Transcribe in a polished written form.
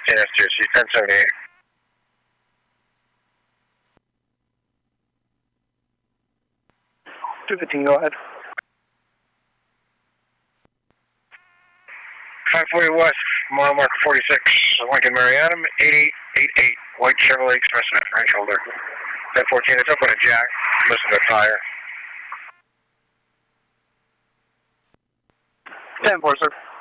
CNS2, 1078. Go ahead. 540 West, mile marker 46, Lincoln Mary Adam, 8888, white Chevrolet Expressman, right shoulder. 1014, it's up on a jack, missing the tire. 10-4, sir.